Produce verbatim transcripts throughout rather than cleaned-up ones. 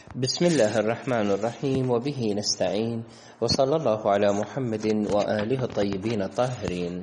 بسم الله الرحمن الرحيم، وبه نستعين، وصلى الله على محمد وآله الطيبين الطاهرين.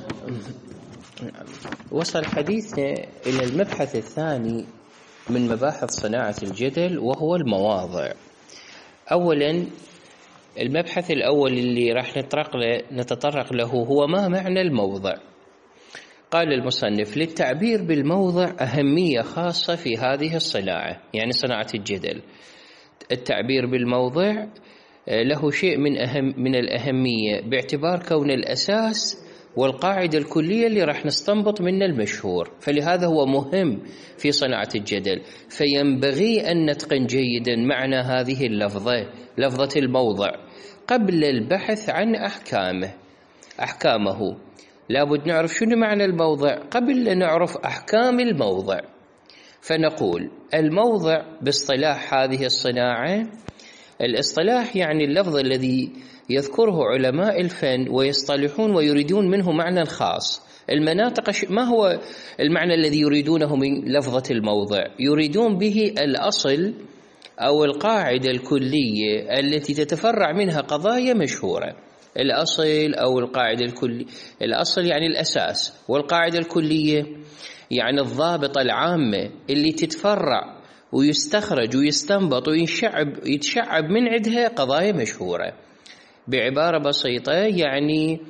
وصل حديثنا إلى المبحث الثاني من مباحث صناعة الجدل، وهو المواضع. أولا، المبحث الأول اللي راح نتطرق له هو ما معنى الموضع. قال المصنف: للتعبير بالموضع أهمية خاصة في هذه الصناعة، يعني صناعة الجدل. التعبير بالموضع له شيء من أهم من الأهمية باعتبار كون الأساس والقاعدة الكلية اللي راح نستنبط منه المشهور، فلهذا هو مهم في صناعة الجدل. فينبغي أن نتقن جيدا معنى هذه اللفظة، لفظة الموضع، قبل البحث عن أحكامه أحكامه لابد نعرف شنو معنى الموضع قبل أن نعرف أحكام الموضع. فنقول: الموضع باصطلاح هذه الصناعة، الاصطلاح يعني اللفظ الذي يذكره علماء الفن ويصطلحون ويريدون منه معنى خاص. المناطق ما هو المعنى الذي يريدونه من لفظة الموضع؟ يريدون به الأصل أو القاعدة الكلية التي تتفرع منها قضايا مشهورة. الأصل أو القاعدة الكلية، الأصل يعني الأساس، والقاعدة الكلية يعني الضابطة العامة اللي تتفرع ويستخرج ويستنبط ويشعب يتشعب من عندها قضايا مشهورة. بعبارة بسيطة يعني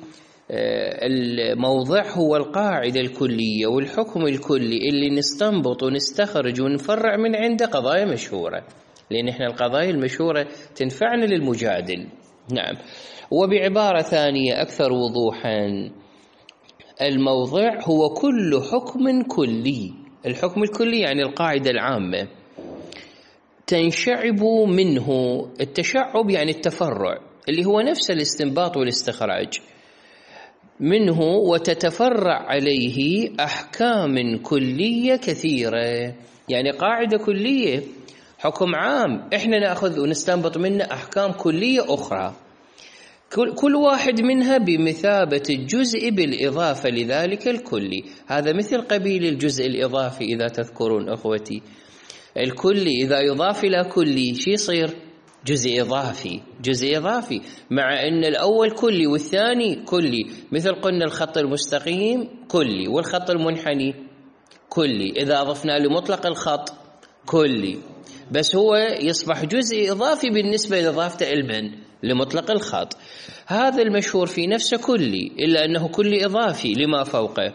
الموضع هو القاعدة الكلية والحكم الكلي اللي نستنبط ونستخرج ونفرع من عنده قضايا مشهورة، لأن إحنا القضايا المشهورة تنفعنا للمجادل. نعم. وبعبارة ثانية أكثر وضوحا، الموضع هو كل حكم كلي. الحكم الكلي يعني القاعدة العامة تنشعب منه، التشعب يعني التفرع اللي هو نفس الاستنباط والاستخراج منه، وتتفرع عليه أحكام كلية كثيرة. يعني قاعدة كلية، حكم عام، إحنا نأخذ ونستنبط منه أحكام كلية أخرى، كل واحد منها بمثابة الجزء بالإضافة لذلك الكلي. هذا مثل قبيل الجزء الإضافي، إذا تذكرون أخوتي. الكلي إذا يضاف إلى كلي شي يصير؟ جزء إضافي. جزء إضافي مع أن الأول كلي والثاني كلي. مثل قلنا الخط المستقيم كلي والخط المنحني كلي، إذا أضفنا لمطلق الخط كلي، بس هو يصبح جزء إضافي بالنسبة لإضافته المن لمطلق الخط. هذا المشهور في نفسه كلي، إلا أنه كلي إضافي لما فوقه.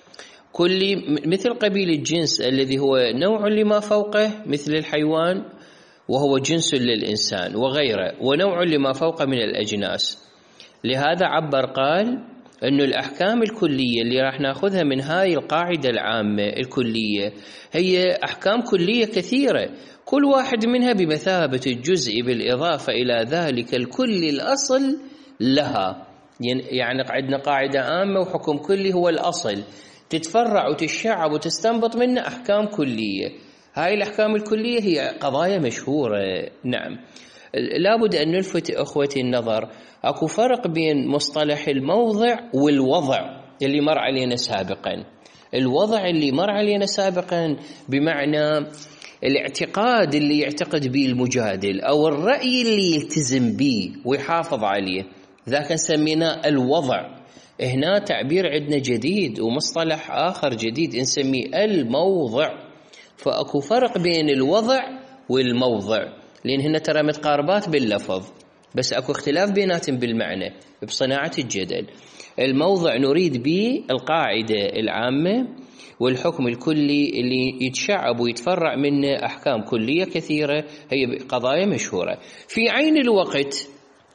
كلي مثل قبيل الجنس الذي هو نوع لما فوقه، مثل الحيوان وهو جنس للإنسان وغيره، ونوع لما فوقه من الأجناس. لهذا عبر قال أن الأحكام الكلية اللي راح ناخذها من هاي القاعدة العامة الكلية هي أحكام كلية كثيرة، كل واحد منها بمثابة الجزء بالإضافة إلى ذلك الكل الأصل لها. يعني عندنا قاعدة عامة وحكم كلي هو الأصل، تتفرع وتشعب وتستنبط منه أحكام كلية. هاي الأحكام الكلية هي قضايا مشهورة. نعم. لابد أن نلفت أخوتي النظر، أكو فرق بين مصطلح الموضع والوضع اللي مر علينا سابقا. الوضع اللي مر علينا سابقا بمعنى الاعتقاد اللي يعتقد به المجادل أو الرأي اللي يلتزم به ويحافظ عليه، ذاك نسمينا الوضع. هنا تعبير عندنا جديد ومصطلح آخر جديد نسميه الموضع. فأكو فرق بين الوضع والموضع، لأن هنا ترى متقاربات باللفظ بس أكو اختلاف بيناتهم بالمعنى بصناعة الجدل. الموضع نريد به القاعدة العامة والحكم الكلي اللي يتشعب ويتفرع منه أحكام كلية كثيرة، هي قضايا مشهورة. في عين الوقت،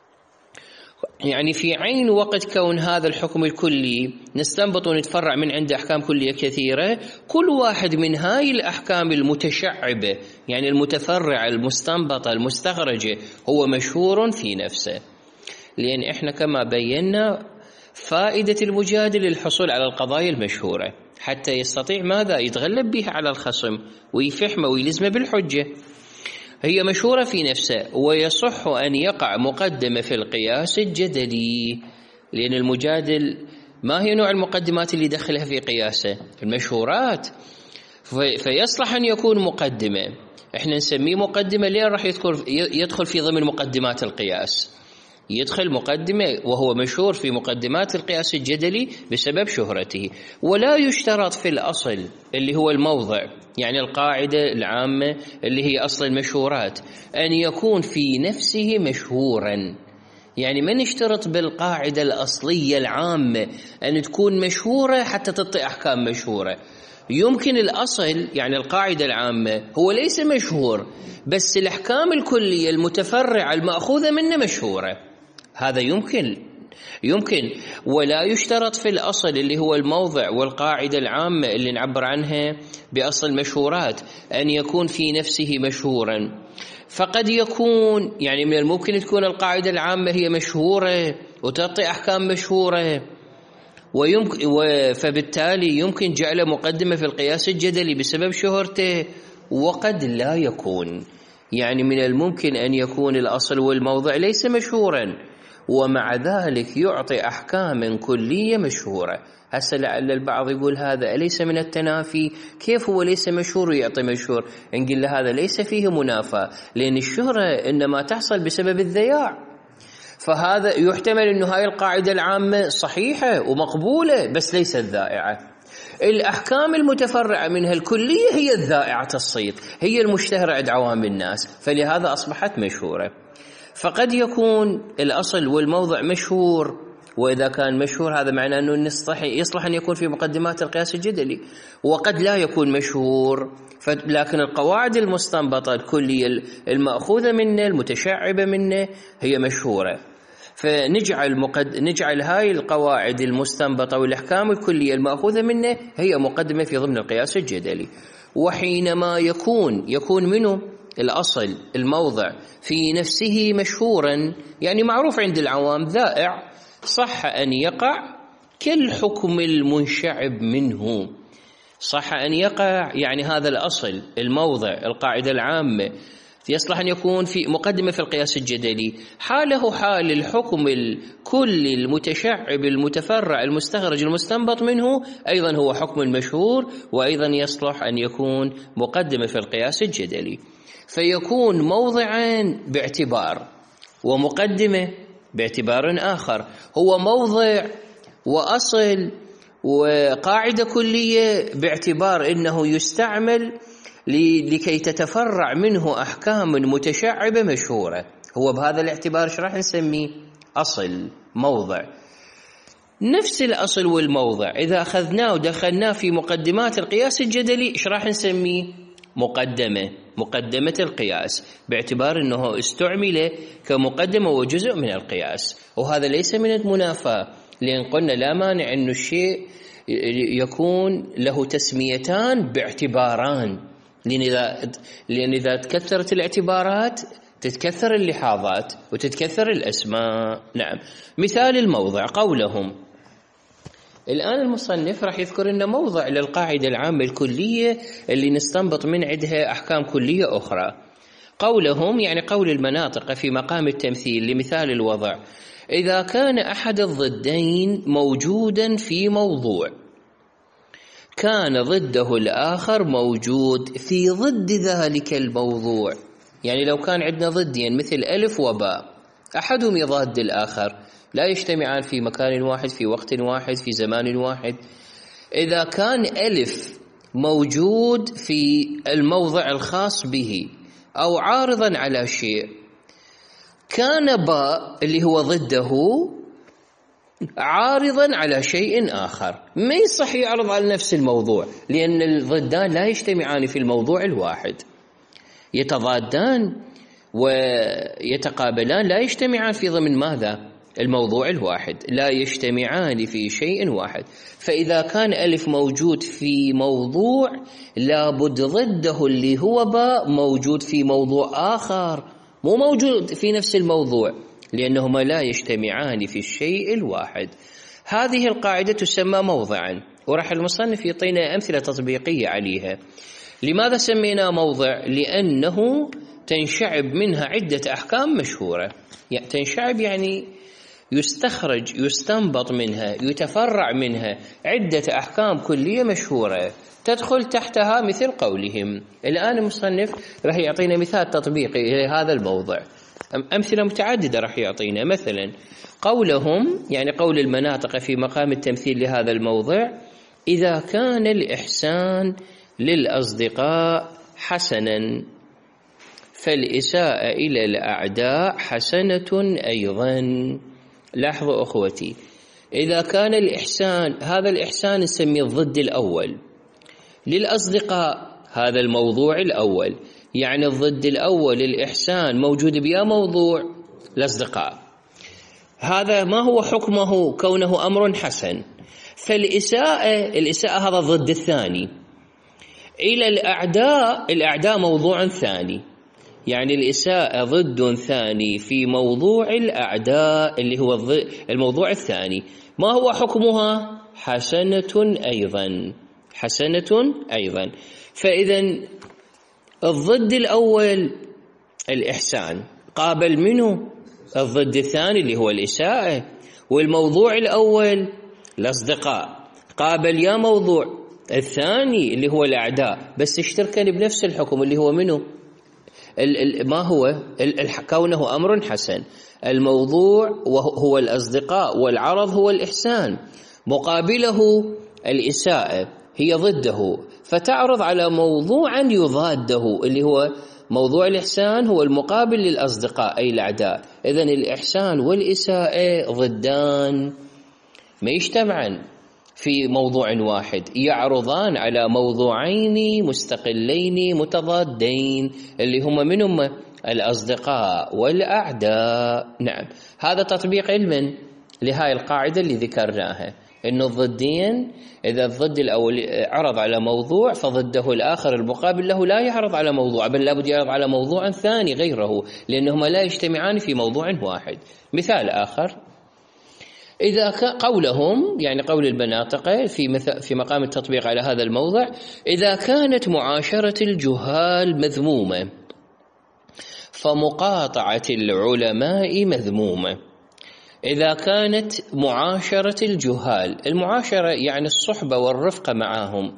يعني في عين وقت كون هذا الحكم الكلي نستنبط ونتفرع من عنده أحكام كلية كثيرة، كل واحد من هاي الأحكام المتشعبة يعني المتفرعة المستنبطة المستخرجة هو مشهور في نفسه. لأن إحنا كما بينا فائدة المجادل الحصول على القضايا المشهورة حتى يستطيع ماذا؟ يتغلب بها على الخصم ويفحمه ويلزمه بالحجة. هي مشهورة في نفسه، ويصح أن يقع مقدمة في القياس الجدلي، لأن المجادل ما هي نوع المقدمات اللي دخلها في قياسه؟ المشهورات. فيصلح أن يكون مقدمة احنا نسميه مقدمة. ليه راح يذكر يدخل في ضمن مقدمات القياس؟ يدخل مقدمة وهو مشهور في مقدمات القياس الجدلي بسبب شهرته. ولا يشترط في الأصل اللي هو الموضع، يعني القاعدة العامة اللي هي أصل المشهورات، أن يكون في نفسه مشهورا. يعني ما نشترط بالقاعدة الأصلية العامة أن تكون مشهورة حتى تعطي أحكام مشهورة. يمكن الأصل يعني القاعدة العامة هو ليس مشهور، بس الأحكام الكلية المتفرعة المأخوذة منه مشهورة. هذا يمكن يمكن ولا يشترط في الأصل اللي هو الموضع والقاعدة العامة اللي نعبر عنها بأصل المشهورات أن يكون في نفسه مشهورا. فقد يكون يعني من الممكن تكون القاعدة العامة هي مشهورة وتعطي أحكام مشهورة، ويمكن فبالتالي يمكن جعله مقدمة في القياس الجدلي بسبب شهرته. وقد لا يكون، يعني من الممكن أن يكون الأصل والموضع ليس مشهورا ومع ذلك يعطي أحكام كلية مشهورة. هسه لعل البعض يقول هذا أليس من التنافي؟ كيف هو ليس مشهور ويعطي مشهور؟ نقول له هذا ليس فيه منافاة، لأن الشهرة إنما تحصل بسبب الذياع. فهذا يحتمل أن هاي القاعدة العامة صحيحة ومقبولة بس ليست ذائعة. الأحكام المتفرعة منها الكلية هي الذائعة الصيت، هي المشتهرة عند عوام الناس، فلهذا أصبحت مشهورة. فقد يكون الأصل والموضع مشهور، وإذا كان مشهور هذا معناه أنه يصلح, يصلح أن يكون في مقدمات القياس الجدلي. وقد لا يكون مشهور، لكن القواعد المستنبطة الكلية المأخوذة منه المتشعبة منه هي مشهورة. فنجعل مقد... نجعل هاي القواعد المستنبطة والأحكام الكلية المأخوذة منه هي مقدمة في ضمن القياس الجدلي. وحينما يكون يكون منه الأصل الموضع في نفسه مشهورا، يعني معروف عند العوام ذائع، صح أن يقع كالحكم المنشعب منه. صح أن يقع يعني هذا الأصل الموضع القاعدة العامة يصلح أن يكون في مقدمة في القياس الجدلي، حاله حال الحكم الكلي المتشعب المتفرع المستخرج المستنبط منه أيضا هو حكم المشهور، وأيضا يصلح أن يكون مقدمة في القياس الجدلي. فيكون موضعا باعتبار ومقدمة باعتبار آخر. هو موضع وأصل وقاعدة كلية باعتبار أنه يستعمل لكي تتفرع منه أحكام متشعبة مشهورة. هو بهذا الاعتبار ايش راح نسميه؟ أصل موضع. نفس الأصل والموضع إذا أخذناه ودخلناه في مقدمات القياس الجدلي ايش راح نسميه؟ مقدمة مقدمة القياس، باعتبار أنه استعمل كمقدمة وجزء من القياس. وهذا ليس من المنافاة، لأن قلنا لا مانع أن الشيء يكون له تسميتان باعتباران، لأن إذا, لأن إذا تكثرت الاعتبارات تتكثر اللحاظات وتتكثر الأسماء. نعم. مثال الموضع قولهم. الآن المصنف راح يذكر أن موضع للقاعدة العامة الكلية اللي نستنبط من عندها أحكام كلية أخرى. قولهم يعني قول المناطق في مقام التمثيل. لمثال الوضع: إذا كان أحد الضدين موجودا في موضوع كان ضده الآخر موجود في ضد ذلك الموضوع. يعني لو كان عندنا ضدين مثل ألف وباء، أحدهم يضاد الآخر، لا يجتمعان في مكان واحد في وقت واحد في زمان واحد. إذا كان ألف موجود في الموضع الخاص به أو عارضا على شيء، كان باء اللي هو ضده عارضا على شيء آخر. ما يصح يعرض على نفس الموضوع، لأن الضدان لا يجتمعان في الموضوع الواحد، يتضادان ويتقابلان، لا يجتمعان في ضمن ماذا؟ الموضوع الواحد، لا يجتمعان في شيء واحد. فإذا كان ألف موجود في موضوع لابد ضده اللي هو باء موجود في موضوع آخر، مو موجود في نفس الموضوع، لأنهما لا يجتمعان في الشيء الواحد. هذه القاعدة تسمى موضعا، وراح المصنف يعطينا أمثلة تطبيقية عليها. لماذا سمينا موضع؟ لأنه تنشعب منها عدة أحكام مشهورة. يعني تنشعب يعني يستخرج يستنبط منها يتفرع منها عدة أحكام كلية مشهورة تدخل تحتها مثل قولهم. الآن المصنف راح يعطينا مثال تطبيقي لهذا الموضع، أمثلة متعددة راح يعطينا. مثلا قولهم، يعني قول المناطق في مقام التمثيل لهذا الموضع: إذا كان الإحسان للأصدقاء حسنا فالإساءة إلى الأعداء حسنة أيضا. لاحظوا أخوتي، إذا كان الإحسان، هذا الإحسان نسميه الضد الأول للأصدقاء، هذا الموضوع الأول، يعني الضد الأول الإحسان موجود بيا موضوع الأصدقاء، هذا ما هو حكمه؟ كونه أمر حسن. فالإساءة، الإساءة هذا الضد الثاني إلى الأعداء، الأعداء موضوع ثاني، يعني الإساءة ضد ثاني في موضوع الأعداء اللي هو الموضوع الثاني. ما هو حكمها؟ حسنة أيضا، حسنة أيضا. فإذا الضد الأول الإحسان قابل منه الضد الثاني اللي هو الإساءة، والموضوع الأول الأصدقاء قابل يا موضوع الثاني اللي هو الأعداء، بس اشتركن بنفس الحكم اللي هو منه ما هو كونه أمر حسن. الموضوع هو الأصدقاء والعرض هو الإحسان، مقابله الإساءة هي ضده، فتعرض على موضوعا يضاده اللي هو موضوع الإحسان هو المقابل للأصدقاء أي الأعداء. إذن الإحسان والإساءة ضدان ما يجتمعان في موضوع واحد، يعرضان على موضوعين مستقلين متضادين اللي هما منهم الأصدقاء والأعداء. نعم، هذا تطبيق علما لهاي القاعدة اللي ذكرناها، إنه الضدين إذا الضد الأول عرض على موضوع فضده الآخر المقابل له لا يعرض على موضوع، بل لابد يعرض على موضوع ثاني غيره، لأنهما لا يجتمعان في موضوع واحد. مثال آخر: إذا قولهم، يعني قول المناطق في في مقام التطبيق على هذا الموضع: إذا كانت معاشرة الجهال مذمومة فمقاطعة العلماء مذمومة. إذا كانت معاشرة الجهال، المعاشرة يعني الصحبة والرفقة معهم،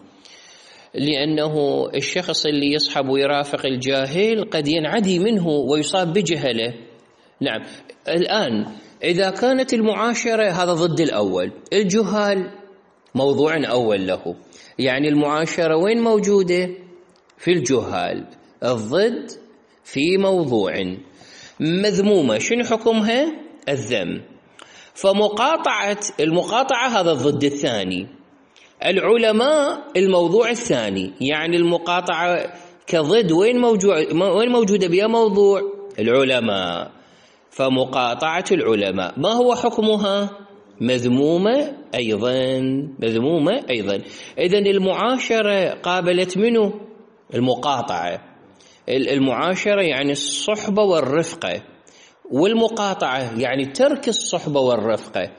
لأنه الشخص اللي يصحب ويرافق الجاهل قد ينعدي منه ويصاب بجهله. نعم، الآن إذا كانت المعاشرة هذا ضد الأول، الجهال موضوع أول له، يعني المعاشرة وين موجودة؟ في الجهال، الضد في موضوع مذمومة، شنو حكمها؟ الذم. فمقاطعة، المقاطعة هذا الضد الثاني، العلماء الموضوع الثاني، يعني المقاطعة كضد وين موجود وين موجودة بها موضوع العلماء، فمقاطعة العلماء ما هو حكمها؟ مذمومة أيضا، مذمومة أيضا. إذن المعاشرة قابلت منه المقاطعة، المعاشرة يعني الصحبة والرفقة، والمقاطعة يعني ترك الصحبة والرفقة.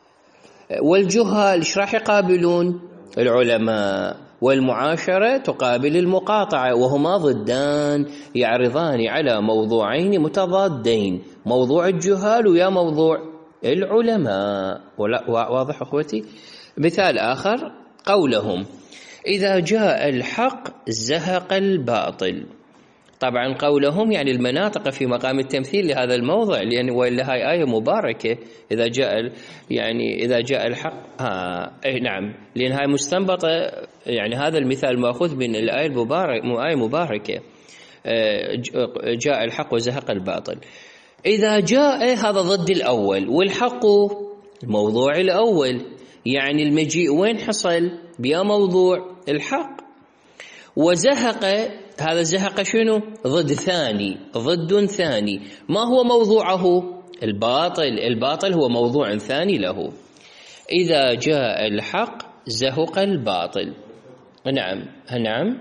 والجهال ايش راح يقابلون؟ العلماء. والمعاشرة تقابل المقاطعة، وهما ضدان يعرضان على موضوعين متضادين، موضوع الجهال ويا موضوع العلماء. واضح أخوتي؟ مثال آخر: قولهم: إذا جاء الحق زهق الباطل. طبعا قولهم يعني المناطق في مقام التمثيل لهذا الموضع، لأن وإلا هاي آية مباركة. إذا جاء يعني إذا جاء الحق ها أي نعم، لأن هاي مستنبطة، يعني هذا المثال مأخوذ من الآية المباركة، آية مباركة جاء الحق وزهق الباطل. إذا جاء هذا ضد الأول، والحق الموضوع الأول، يعني المجيء وين حصل؟ بيا موضوع الحق. وزهق، هذا زهق شنو؟ ضد ثاني، ضد ثاني. ما هو موضوعه؟ الباطل، الباطل هو موضوع ثاني له. إذا جاء الحق زهق الباطل. نعم نعم،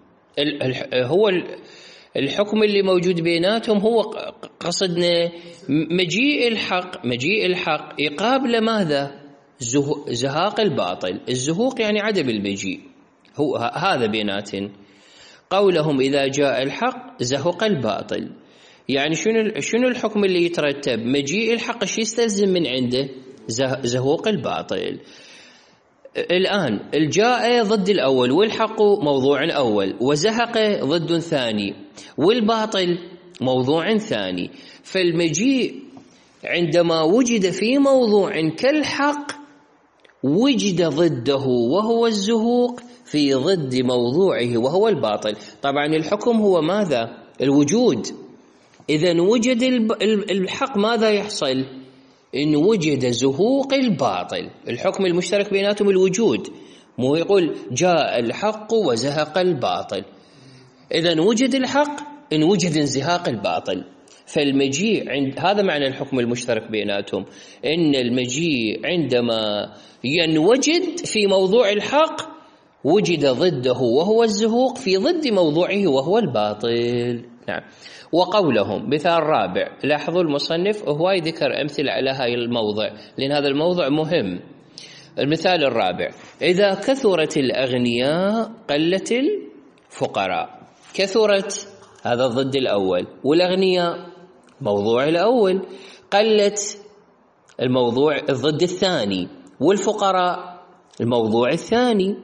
هو الحكم اللي موجود بيناتهم هو قصدنا مجيء الحق، مجيء الحق يقابل ماذا؟ زهاق الباطل. الزهوق يعني عدم المجيء، هو هذا بيناتهم. قولهم إذا جاء الحق زهق الباطل، يعني شنو شنو الحكم اللي يترتب؟ مجيء الحق ايش يستلزم من عنده؟ زهوق الباطل. الآن الجاء ضد الأول، والحق موضوع أول، وزهق ضد ثاني، والباطل موضوع ثاني. فالمجيء عندما وجد في موضوع كالحق وجد ضده وهو الزهوق في ضد موضوعه وهو الباطل. طبعا الحكم هو ماذا؟ الوجود. إذن وجد الحق ماذا يحصل؟ إن وجد زهوق الباطل. الحكم المشترك بيناتهم الوجود، مو يقول جاء الحق وزهق الباطل. إذن وجد الحق إن وجد انزهاق الباطل. فالمجيء عند هذا معنى الحكم المشترك بيناتهم، إن المجيء عندما ينوجد في موضوع الحق وجد ضده وهو الزهوق في ضد موضوعه وهو الباطل. نعم. وقولهم مثال رابع، لاحظوا المصنف هواي ذكر أمثلة على هاي الموضع لأن هذا الموضوع مهم. المثال الرابع، إذا كثرت الأغنياء قلت الفقراء. كثرت هذا ضد الأول، والأغنياء موضوع الأول، قلت الموضوع الضد الثاني، والفقراء الموضوع الثاني.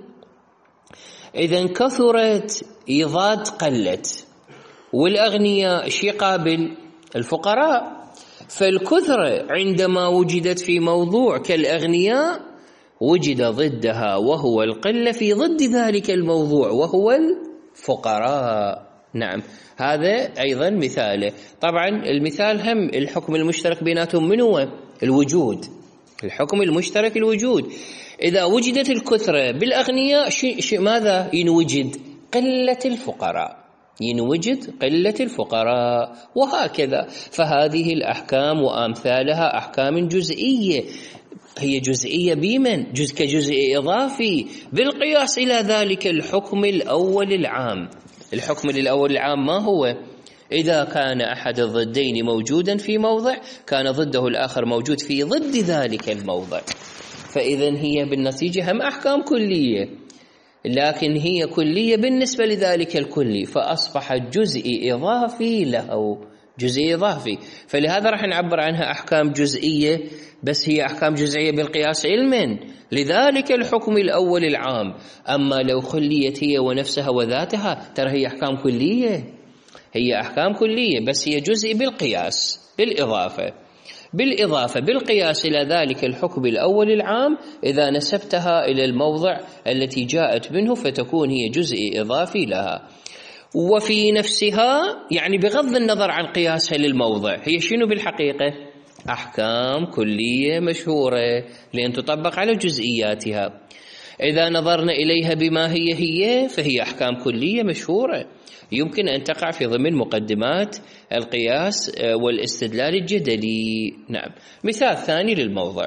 إذن كثرت يضاد قلت، والأغنياء شي قابل الفقراء. فالكثرة عندما وجدت في موضوع كالأغنياء وجد ضدها وهو القلة في ضد ذلك الموضوع وهو الفقراء. نعم، هذا أيضا مثاله. طبعا المثال هم الحكم المشترك بيناتهم من هو؟ الوجود. الحكم المشترك الوجود. إذا وجدت الكثرة بالأغنياء شيء شي ماذا ينوجد؟ قلة الفقراء، ينوجد قلة الفقراء، وهكذا. فهذه الأحكام وأمثالها أحكام جزئية، هي جزئية بمن؟ جزء كجزء إضافي بالقياس إلى ذلك الحكم الأول العام. الحكم الأول العام ما هو؟ إذا كان أحد الضدين موجودا في موضع كان ضده الآخر موجود في ضد ذلك الموضع. فإذن هي بالنتيجة هم أحكام كلية، لكن هي كلية بالنسبة لذلك الكلي، فأصبحت جزء إضافي له، جزء إضافي. فلهذا راح نعبر عنها أحكام جزئية، بس هي أحكام جزئية بالقياس علما لذلك الحكم الأول العام. أما لو خليت هي ونفسها وذاتها ترى هي أحكام كلية، هي أحكام كلية بس هي جزء بالقياس بالإضافة بالإضافة بالقياس إلى ذلك الحكم الأول العام. إذا نسبتها إلى الموضع التي جاءت منه فتكون هي جزء إضافي لها. وفي نفسها يعني بغض النظر عن قياسها للموضع هي شنو بالحقيقة؟ أحكام كلية مشهورة لأن تطبق على جزئياتها. إذا نظرنا إليها بما هي هي فهي أحكام كلية مشهورة يمكن أن تقع في ضمن مقدمات القياس والاستدلال الجدلي. نعم. مثال ثاني للموضع،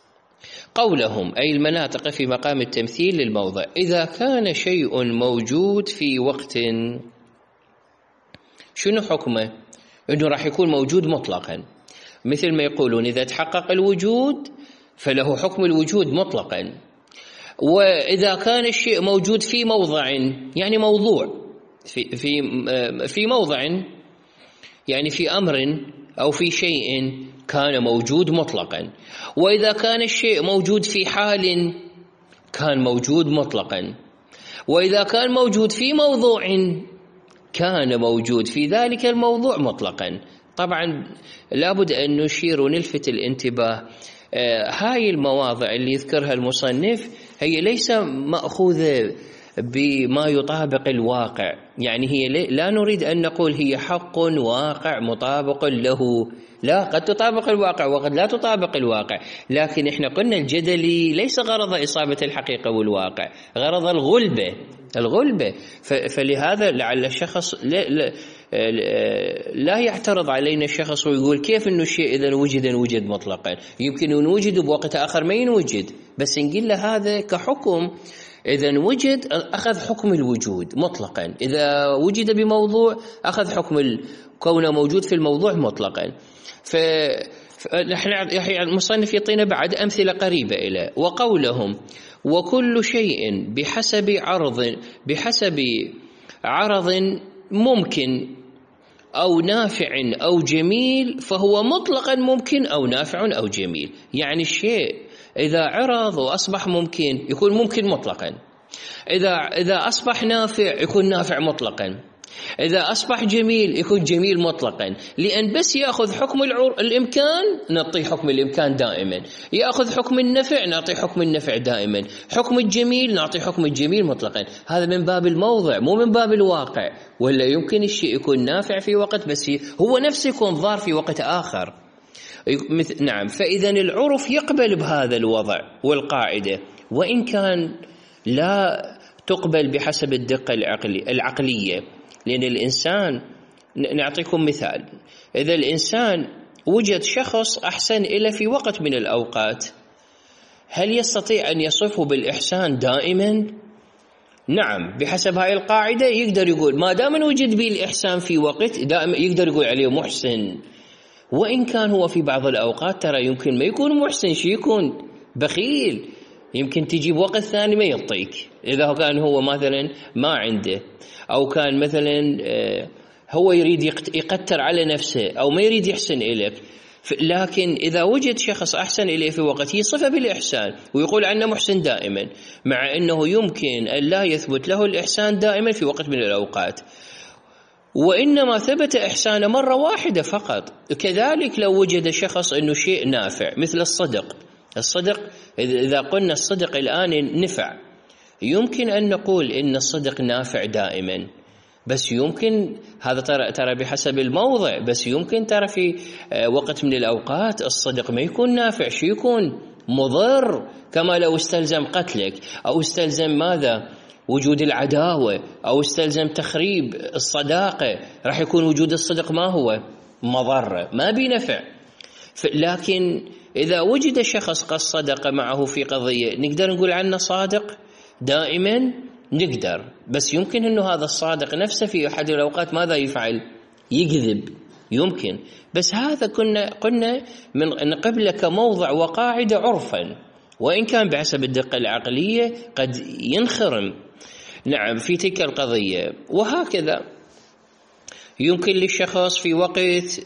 قولهم أي المناطق في مقام التمثيل للموضع، إذا كان شيء موجود في وقت، شنو حكمه؟ إنه راح يكون موجود مطلقا، مثل ما يقولون إذا تحقق الوجود فله حكم الوجود مطلقا. وإذا كان الشيء موجود في موضع يعني موضوع في في في موضع يعني في أمر أو في شيء كان موجود مطلقا. وإذا كان الشيء موجود في حال كان موجود مطلقا. وإذا كان موجود في موضوع كان موجود في ذلك الموضوع مطلقا. طبعا لابد أن نشير ونلفت الانتباه، آه هاي المواضع اللي يذكرها المصنف هي ليس مأخوذة بما يطابق الواقع، يعني هي لا نريد أن نقول هي حق واقع مطابق له، لا، قد تطابق الواقع وقد لا تطابق الواقع، لكن احنا قلنا الجدلي ليس غرض إصابة الحقيقة والواقع، غرض الغلبة الغلبة. فلهذا لعل الشخص لا, لا, لا يعترض علينا الشخص ويقول كيف أنه الشيء إذا وجد وجد مطلقا، يمكن أن نوجد بوقت آخر ما ينوجد، بس نقول له هذا كحكم إذا وجد أخذ حكم الوجود مطلقا، إذا وجد بموضوع أخذ حكم كونه موجود في الموضوع مطلقا. فنحن المصنف يعطينا بعد أمثلة قريبة إلى وقولهم وكل شيء بحسب عرض بحسب عرض ممكن أو نافع أو جميل فهو مطلقا ممكن أو نافع أو جميل. يعني الشيء إذا عرض وأصبح ممكن يكون ممكن مطلقا، إذا إذا أصبح نافع يكون نافع مطلقا، إذا أصبح جميل يكون جميل مطلقا، لأن بس يأخذ حكم الإمكان نعطيه حكم الإمكان دائما، يأخذ حكم النفع نعطيه حكم النفع دائما، حكم الجميل نعطيه حكم الجميل مطلقا. هذا من باب الموضع مو من باب الواقع. ولا يمكن الشيء يكون نافع في وقت بس هو نفسه يكون ضار في وقت آخر. نعم، فإذا العرف يقبل بهذا الوضع والقاعدة، وإن كان لا تقبل بحسب الدقة العقلي العقلية. لأن الإنسان، نعطيكم مثال، إذا الإنسان وجد شخص أحسن إليه في وقت من الأوقات، هل يستطيع أن يصفه بالإحسان دائما؟ نعم، بحسب هاي القاعدة يقدر يقول ما دام وجد به الإحسان في وقت دائما يقدر يقول عليه محسن، وإن كان هو في بعض الأوقات ترى يمكن ما يكون محسن، شي يكون بخيل، يمكن تجيب وقت ثاني ما يعطيك إذا كان هو مثلا ما عنده، أو كان مثلا هو يريد يقتر على نفسه أو ما يريد يحسن إليك. لكن إذا وجد شخص أحسن إليه في وقت يصفه بالإحسان ويقول عنه محسن دائما، مع أنه يمكن أن لا يثبت له الإحسان دائما في وقت من الأوقات، وإنما ثبت إحسانه مرة واحدة فقط. كذلك لو وجد شخص أنه شيء نافع مثل الصدق، الصدق إذا قلنا الصدق الآن نفع، يمكن أن نقول إن الصدق نافع دائما، بس يمكن هذا ترى ترى بحسب الموضع، بس يمكن ترى في وقت من الأوقات الصدق ما يكون نافع، شو يكون مضر، كما لو استلزم قتلك أو استلزم ماذا وجود العداوة أو استلزم تخريب الصداقة، راح يكون وجود الصدق ما هو مضرة ما بنفع. لكن إذا وجد شخص قد صدق معه في قضية نقدر نقول عنه صادق دائما، نقدر، بس يمكن أنه هذا الصادق نفسه في أحد الأوقات ماذا يفعل؟ يكذب، يمكن. بس هذا كنا قلنا من قبل كموضع وقاعدة عرفا، وإن كان بحسب الدقة العقلية قد ينخرم نعم في تلك القضية. وهكذا يمكن للشخص في وقت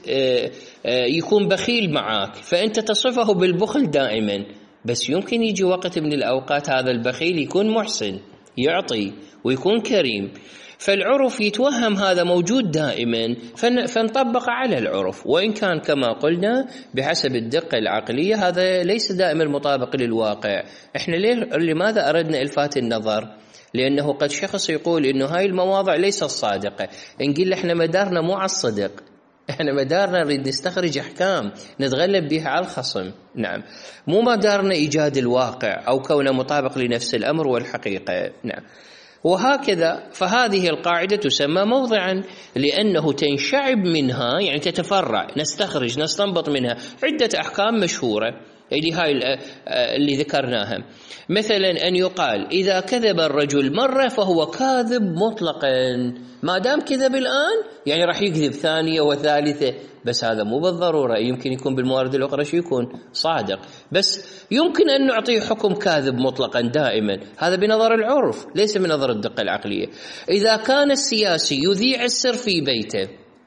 يكون بخيل معك فأنت تصفه بالبخل دائما، بس يمكن يجي وقت من الأوقات هذا البخيل يكون محسن يعطي ويكون كريم، فالعرف يتوهم هذا موجود دائما فنطبق على العرف، وإن كان كما قلنا بحسب الدقة العقلية هذا ليس دائما مطابق للواقع. احنا لماذا أردنا إلفات النظر؟ لأنه قد شخص يقول إنه هاي المواضع ليست صادقة، نقول احنا مدارنا مو على الصدق، احنا مدارنا نريد نستخرج أحكام نتغلب بها على الخصم، نعم، مو مدارنا إيجاد الواقع أو كونه مطابق لنفس الأمر والحقيقة، نعم. وهكذا فهذه القاعدة تسمى موضعا لأنه تنشعب منها، يعني تتفرع، نستخرج نستنبط منها عدة أحكام مشهورة اللي هاي اللي ذكرناها. مثلا أن يقال إذا كذب الرجل مرة فهو كاذب مطلقا، ما دام كذب الآن يعني راح يكذب ثانية وثالثة، بس هذا مو بالضرورة، يمكن يكون بالموارد الأخرى شو يكون صادق، بس يمكن أن نعطيه حكم كاذب مطلقا دائما، هذا بنظر العرف ليس بنظر الدقة العقلية. إذا كان السياسي يذيع السر في بيته،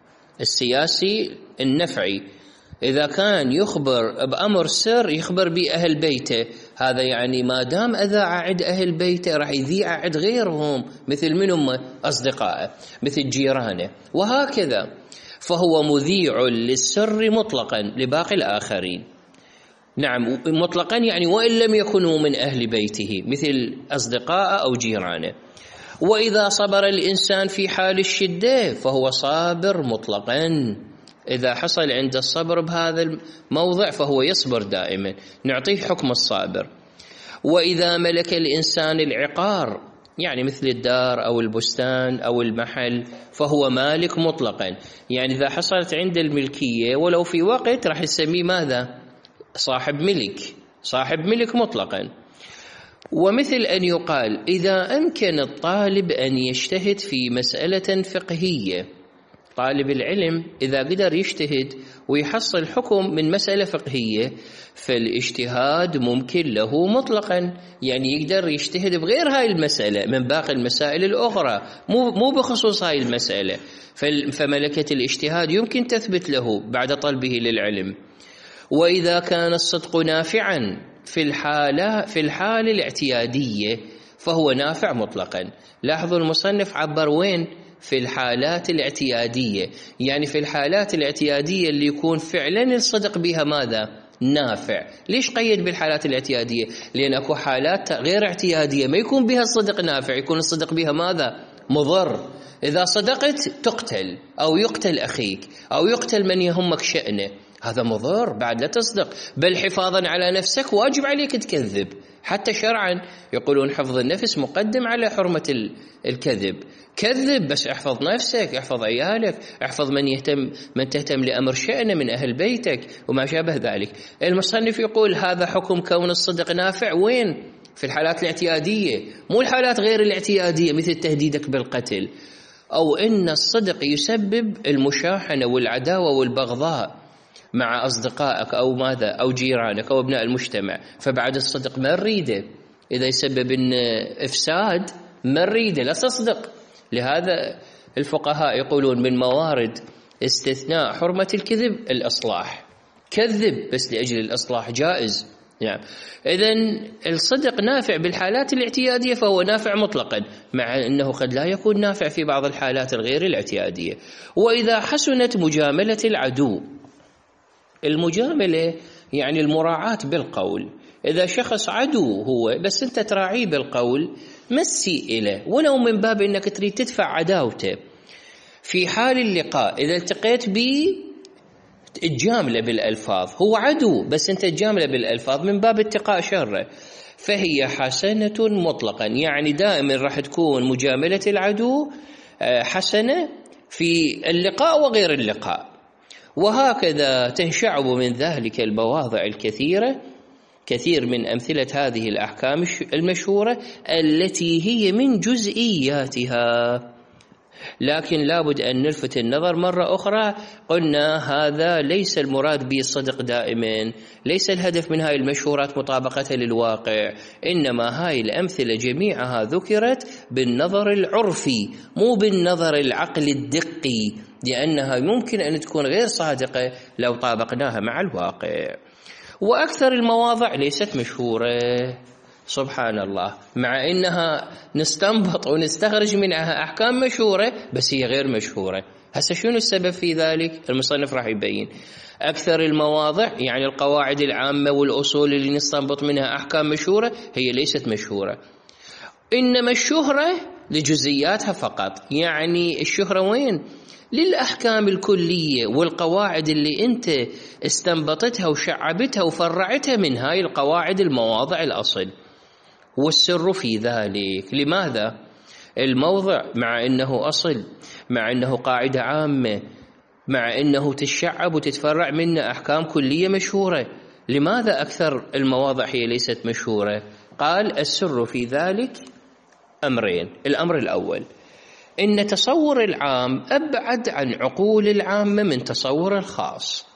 السياسي النفعي إذا كان يخبر بأمر سر يخبر به أهل بيته، هذا يعني ما دام أذاع عند أهل بيته راح يذيع عند غيرهم، مثل من هم أصدقائه مثل جيرانه، وهكذا فهو مذيع للسر مطلقا لباقي الآخرين، نعم مطلقا يعني وإن لم يكونوا من أهل بيته مثل أصدقائه أو جيرانه. وإذا صبر الإنسان في حال الشدة فهو صابر مطلقا، إذا حصل عند الصبر بهذا الموضع فهو يصبر دائما، نعطيه حكم الصابر. وإذا ملك الإنسان العقار يعني مثل الدار أو البستان أو المحل فهو مالك مطلقا، يعني إذا حصلت عند الملكية ولو في وقت راح نسميه ماذا؟ صاحب ملك، صاحب ملك مطلقا. ومثل أن يقال إذا أمكن الطالب أن يجتهد في مسألة فقهية، طالب العلم إذا قدر يجتهد ويحصل حكم من مسألة فقهية فالاجتهاد ممكن له مطلقا، يعني يقدر يجتهد بغير هاي المسألة من باقي المسائل الأخرى، مو مو بخصوص هاي المسألة، فملكة الاجتهاد يمكن تثبت له بعد طلبه للعلم. وإذا كان الصدق نافعا في الحالة في الحالة الاعتيادية فهو نافع مطلقا. لاحظوا المصنف عبر وين؟ في الحالات الاعتيادية، يعني في الحالات الاعتيادية اللي يكون فعلا الصدق بها ماذا؟ نافع. ليش قيد بالحالات الاعتيادية؟ لأن أكو حالات غير اعتيادية ما يكون بها الصدق نافع، يكون الصدق بها ماذا؟ مضر. إذا صدقت تقتل أو يقتل أخيك أو يقتل من يهمك شأنه، هذا مضر، بعد لا تصدق، بل حفاظا على نفسك واجب عليك تكذب. حتى شرعا يقولون حفظ النفس مقدم على حرمة الكذب. كذب بس احفظ نفسك، احفظ عيالك، احفظ من يهتم من تهتم لأمر شأنه من أهل بيتك وما شابه ذلك. المصنف يقول هذا حكم كون الصدق نافع وين؟ في الحالات الاعتيادية، مو الحالات غير الاعتيادية مثل تهديدك بالقتل، أو إن الصدق يسبب المشاحنة والعداوة والبغضاء مع أصدقائك أو ماذا أو جيرانك أو أبناء المجتمع، فبعد الصدق ما نريده. إذا يسبب إن إفساد ما نريده، لا تصدق. لهذا الفقهاء يقولون من موارد استثناء حرمة الكذب الإصلاح، كذب بس لأجل الإصلاح جائز. نعم. إذن الصدق نافع بالحالات الاعتيادية فهو نافع مطلقا، مع أنه قد لا يكون نافع في بعض الحالات الغير الاعتيادية. وإذا حسنت مجاملة العدو، المجاملة يعني المراعاة بالقول. إذا شخص عدو هو بس أنت تراعيه بالقول ما تسيء إليه، ولو من باب أنك تريد تدفع عداوته. في حال اللقاء إذا التقيت به تجامله بالألفاظ، هو عدو بس أنت تجامله بالألفاظ من باب اتقاء شره، فهي حسنة مطلقا. يعني دائما راح تكون مجاملة العدو حسنة في اللقاء وغير اللقاء. وهكذا تنشعب من ذلك المواضع الكثيرة، كثير من أمثلة هذه الأحكام المشهورة التي هي من جزئياتها. لكن لابد أن نلفت النظر مرة أخرى، قلنا هذا ليس المراد به الصدق دائما، ليس الهدف من هاي المشهورات مطابقتها للواقع، إنما هاي الأمثلة جميعها ذكرت بالنظر العرفي مو بالنظر العقل الدقي، لأنها ممكن أن تكون غير صادقة لو طابقناها مع الواقع. وأكثر المواضع ليست مشهورة سبحان الله، مع إنها نستنبط ونستخرج منها أحكام مشهورة بس هي غير مشهورة. هسه شنو السبب في ذلك؟ المصنف راح يبين. أكثر المواضع يعني القواعد العامة والأصول اللي نستنبط منها أحكام مشهورة هي ليست مشهورة، إنما الشهرة لجزئياتها فقط. يعني الشهرة وين؟ للأحكام الكلية والقواعد اللي أنت استنبطتها وشعبتها وفرعتها من هاي القواعد المواضع الأصل. والسر في ذلك لماذا؟ الموضع مع أنه أصل، مع أنه قاعدة عامة، مع أنه تشعب وتتفرع منه أحكام كلية مشهورة، لماذا أكثر المواضع هي ليست مشهورة؟ قال السر في ذلك أمرين. الأمر الأول إن تصور العام أبعد عن عقول العامة من تصور الخاص.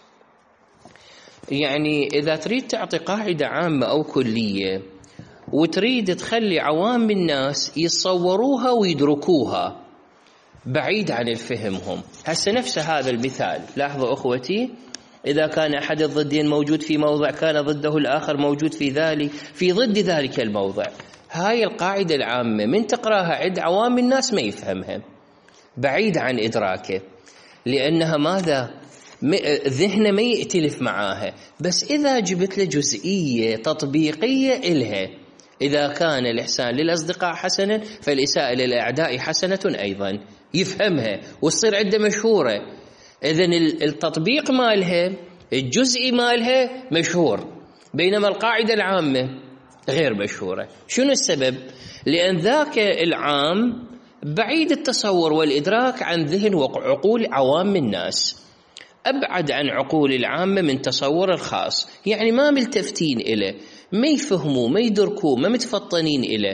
يعني إذا تريد تعطي قاعدة عامة أو كلية وتريد تخلي عوام الناس يتصوروها ويدركوها بعيد عن الفهمهم، هسه نفس هذا المثال. لاحظوا أخوتي، إذا كان أحد الضدين موجود في موضع كان ضده الآخر موجود في ذلك في ضد ذلك الموضع. هاي القاعدة العامة من تقراها عند عوام الناس ما يفهمها، بعيد عن إدراكه، لأنها ماذا؟ ذهنه ما يأتلف معاها. بس إذا جبت له جزئية تطبيقية إلها، إذا كان الإحسان للأصدقاء حسنا فالإساءة للأعداء حسنة أيضا، يفهمها وتصير عنده مشهورة. إذن التطبيق مالها الجزئي مالها مشهور، بينما القاعدة العامة غير مشهورة. شنو السبب؟ لأن ذاك العام بعيد التصور والإدراك عن ذهن وعقول عوام الناس، أبعد عن عقول العامة من تصور الخاص، يعني ما ملتفتين إليه، ما يفهموا، ما يدركوا، ما متفطنين إليه.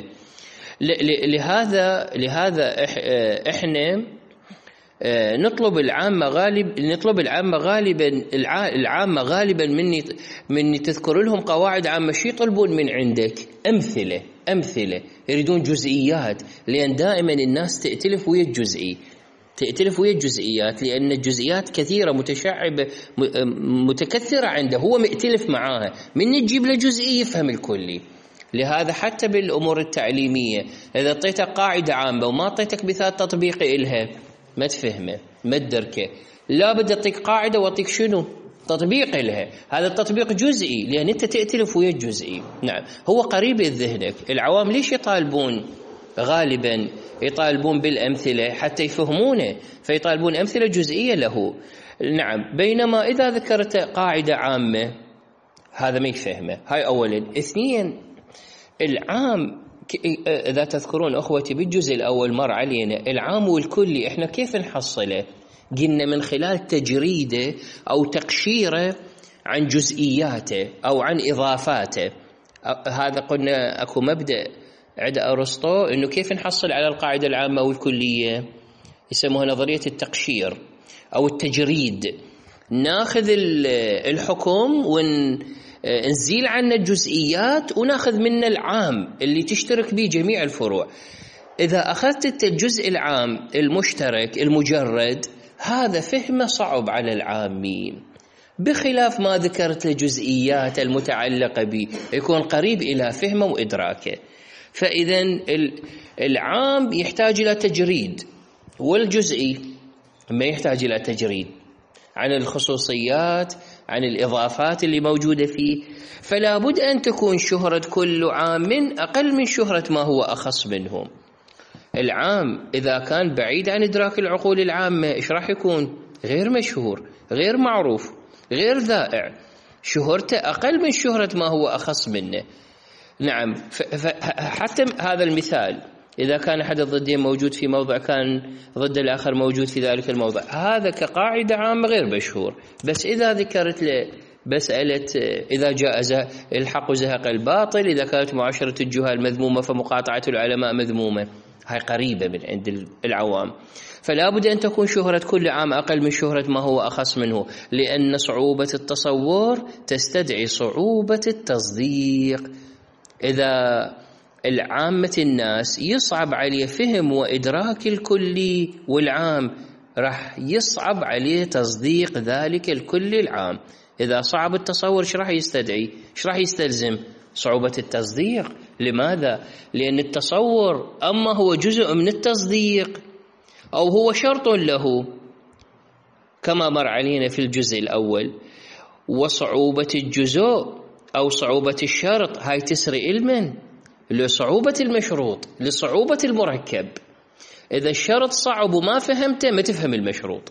لهذا لهذا إحنا نطلب العامة غالب نطلب العامة غالبا العامة غالبا مني مني تذكر لهم قواعد عامة. شو يطلبون من عندك؟ أمثلة أمثلة، يريدون جزئيات، لأن دائما الناس تأتلف ويا الجزئي. تأتلف ويا الجزئيات، لأن الجزئيات كثيرة متشعبة متكثرة عنده، هو مئتلف معاها، من تجيب له جزئي يفهم الكلي. لهذا حتى بالأمور التعليمية إذا أعطيتك قاعدة عامة وما أعطيتك مثال تطبيقي إلها ما تفهمه ما تدركه، لا بد أعطيك قاعدة وأعطيك شنو تطبيق لها، هذا التطبيق جزئي لأن أنت تأتلف ويا الجزئي. نعم هو قريب لذهنك. العوام ليش يطالبون غالبا يطالبون بالأمثلة حتى يفهمونه، فيطالبون أمثلة جزئية له. نعم بينما إذا ذكرت قاعدة عامة هذا ما يفهمه. هاي أولا. اثنين العام إذا تذكرون أخوتي بالجزء الأول مر علينا العام والكلي إحنا كيف نحصله؟ قلنا من خلال تجريده أو تقشيره عن جزئياته أو عن إضافاته. هذا قلنا أكو مبدأ عند أرسطو إنه كيف نحصل على القاعدة العامة والكلية، يسموها نظرية التقشير أو التجريد. ناخذ الحكم ونزيل عنه الجزئيات وناخذ منه العام اللي تشترك به جميع الفروع. إذا أخذت الجزء العام المشترك المجرد هذا فهمه صعب على العامين، بخلاف ما ذكرت الجزئيات المتعلقة به يكون قريب إلى فهمه وإدراكه. فإذا العام يحتاج إلى تجريد والجزئي ما يحتاج إلى تجريد عن الخصوصيات عن الإضافات اللي موجودة فيه. فلا بد أن تكون شهرة كل عام أقل من شهرة ما هو أخص منه. العام إذا كان بعيد عن إدراك العقول العامة إيش راح يكون؟ غير مشهور غير معروف غير ذائع، شهرته أقل من شهرة ما هو أخص منه. نعم حتى هذا المثال إذا كان أحد الضدين موجود في موضع كان ضد الآخر موجود في ذلك الموضع، هذا كقاعدة عامة غير مشهور. بس إذا ذكرت له مسألة إذا جاء الحق زهق الباطل، إذا كانت معاشرة الجهال مذمومة فمقاطعة العلماء مذمومة، هاي قريبة من عند العوام. فلا بد أن تكون شهرة كل عام أقل من شهرة ما هو أخص منه، لأن صعوبة التصور تستدعي صعوبة التصديق. إذا العامة الناس يصعب عليه فهم وإدراك الكلي والعام راح يصعب عليه تصديق ذلك الكلي العام. إذا صعب التصور ايش راح يستدعي؟ ايش راح يستلزم؟ صعوبة التصديق. لماذا؟ لأن التصور أما هو جزء من التصديق أو هو شرط له كما مر علينا في الجزء الأول. وصعوبة الجزء أو صعوبة الشرط هاي تسري علما لصعوبة المشروط لصعوبة المركب. إذا الشرط صعب وما فهمته ما تفهم المشروط،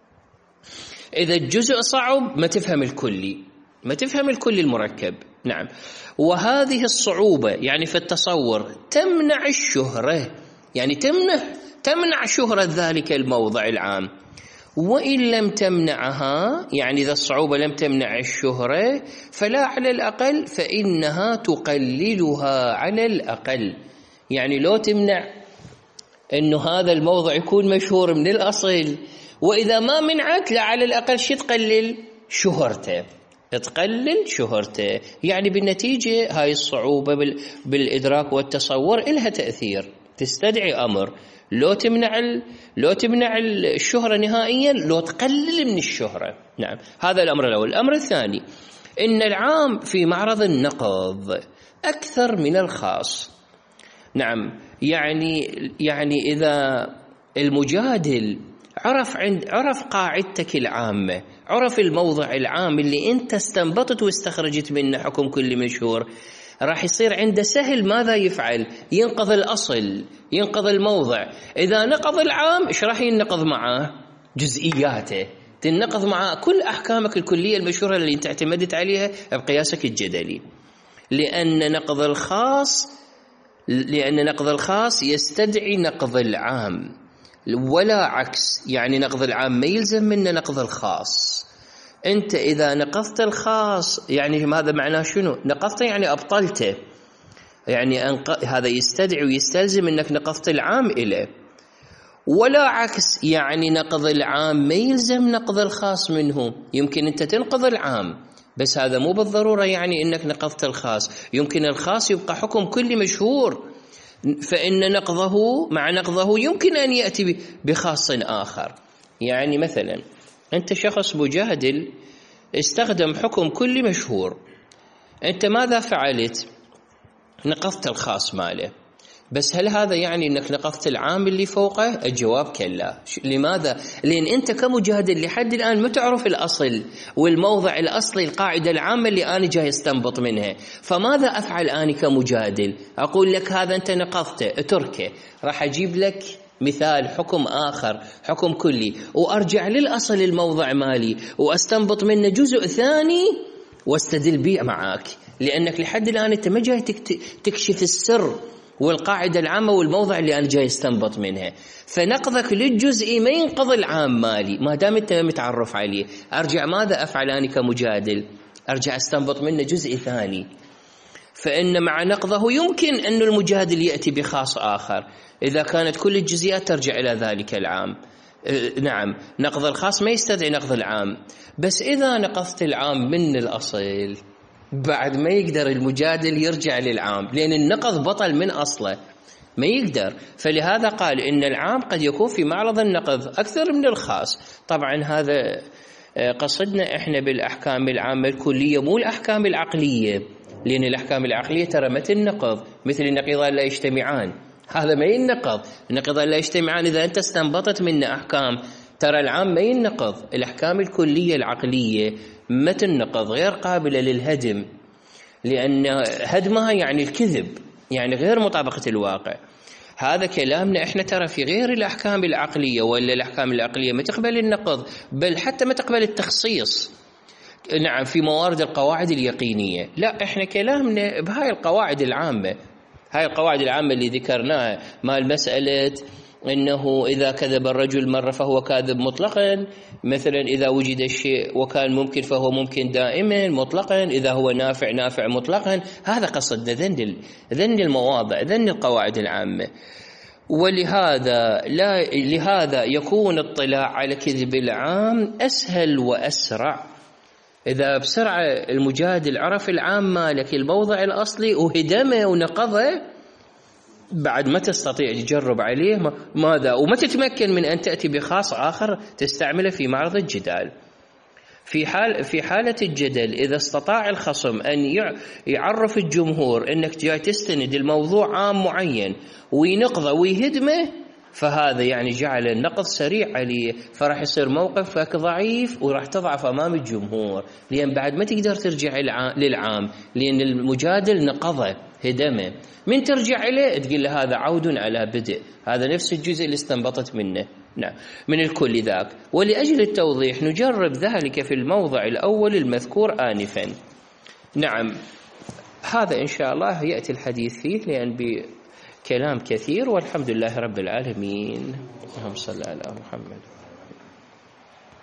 إذا الجزء صعب ما تفهم الكلي ما تفهم الكلي المركب. نعم وهذه الصعوبة يعني في التصور تمنع الشهرة، يعني تمنع تمنع شهرة ذلك الموضع العام. وإن لم تمنعها يعني إذا الصعوبة لم تمنع الشهرة فلا على الأقل فإنها تقللها على الأقل. يعني لو تمنع أنه هذا الموضع يكون مشهور من الأصل، وإذا ما منعت لا على الأقل شي تقلل شهرته تقلل شهرته. يعني بالنتيجة هاي الصعوبة بالإدراك والتصور إلها تأثير، تستدعي أمر لو تمنع لو تمنع الشهرة نهائيا لو تقلل من الشهرة. نعم هذا الأمر الأول. الأمر الثاني إن العام في معرض النقض أكثر من الخاص. نعم يعني يعني إذا المجادل عرف عند عرف قاعدتك العامة، عرف الموضع العام اللي أنت استنبطت واستخرجت منه حكم كل مشهور، راح يصير عنده سهل ماذا يفعل؟ ينقض الأصل ينقض الموضع. إذا نقض العام إيش راح ينقض معاه؟ جزئياته تنقض معاه كل أحكامك الكلية المشهورة اللي أنت اعتمدت عليها بقياسك الجدلي. لأن نقض الخاص لأن نقض الخاص يستدعي نقض العام ولا عكس. يعني نقض العام ما يلزم منه نقض الخاص. أنت إذا نقضت الخاص يعني هذا معناه شنو؟ نقضته يعني أبطلته، يعني أنق... هذا يستدعي ويستلزم أنك نقضت العام إليه. ولا عكس يعني نقض العام ما يلزم نقض الخاص منه. يمكن أنت تنقض العام بس هذا مو بالضرورة يعني أنك نقضت الخاص، يمكن الخاص يبقى حكم كل مشهور فإن نقضه مع نقضه يمكن أن يأتي بخاص آخر. يعني مثلا أنت شخص مجادل استخدم حكم كلي مشهور، أنت ماذا فعلت؟ نقضت الخاص ماله، بس هل هذا يعني أنك نقضت العام اللي فوقه؟ الجواب كلا. لماذا؟ لأن أنت كمجادل لحد الآن ما تعرف الأصل والموضع الأصلي، القاعدة العامة اللي أنا جاي استنبط منها. فماذا أفعل أنا كمجادل؟ أقول لك هذا أنت نقضته اتركه، راح أجيب لك مثال حكم آخر، حكم كلي، وأرجع للأصل الموضع مالي وأستنبط منه جزء ثاني واستدل به معاك، لأنك لحد الآن أنت ما جاي تكشف السر والقاعدة العامة والموضع اللي أنا جاي استنبط منها. فنقضك للجزء ما ينقض العام مالي ما دام أنت متعرف عليه. أرجع ماذا أفعل أنا كمجادل؟ أرجع استنبط منه جزء ثاني. فإن مع نقضه يمكن أن المجادل يأتي بخاص آخر إذا كانت كل الجزئيات ترجع إلى ذلك العام. نعم، نقض الخاص ما يستدعي نقض العام، بس إذا نقضت العام من الأصل بعد ما يقدر المجادل يرجع للعام، لأن النقض بطل من أصله ما يقدر. فلهذا قال إن العام قد يكون في معرض النقض أكثر من الخاص. طبعا هذا قصدنا إحنا بالأحكام العامة الكلية مو الأحكام العقلية، لأن الأحكام العقلية ترى متى النقض مثل النقيضان لا يجتمعان، هذا ما ينقض. النقيضان لا يجتمعان إذا أنت استنبطت منه أحكام، ترى العام ما ينقض. الأحكام الكلية العقلية متى النقض غير قابلة للهدم، لأن هدمها يعني الكذب، يعني غير مطابقة الواقع. هذا كلامنا إحنا ترى في غير الأحكام العقلية، ولا الأحكام العقلية ما تقبل النقض، بل حتى ما تقبل التخصيص. نعم، في موارد القواعد اليقينية. لا، إحنا كلامنا بهاي القواعد العامة، هاي القواعد العامة اللي ذكرناها، ما المسألة إنه إذا كذب الرجل مرة فهو كاذب مطلقا، مثلا إذا وجد الشيء وكان ممكن فهو ممكن دائما مطلقا، إذا هو نافع نافع مطلقا. هذا قصدنا ذن ذن المواضع، ذن القواعد العامة. ولهذا لا لهذا يكون الاطلاع على كذب العام أسهل وأسرع إذا بسرعة المجادل عرف العام مالك الموضع الأصلي وهدمه ونقضه، بعد ما تستطيع تجرب عليه ماذا، وما تتمكن من أن تأتي بخاص آخر تستعمله في معرض الجدال. في حال في حالة الجدل إذا استطاع الخصم أن يعرف الجمهور أنك جاي تستند الموضوع عام معين وينقضه ويهدمه، فهذا يعني جعل النقض سريع عليه، فراح يصير موقفك ضعيف وراح تضعف أمام الجمهور، لأن بعد ما تقدر ترجع للعام لأن المجادل نقضه هدمه. من ترجع إليه تقول له هذا عود على بدء، هذا نفس الجزء اللي استنبطت منه. نعم، من الكل ذاك. ولأجل التوضيح نجرب ذلك في الموضع الأول المذكور آنفا. نعم، هذا إن شاء الله يأتي الحديث فيه لأن بكلام كثير، والحمد لله رب العالمين. اللهم صل على محمد.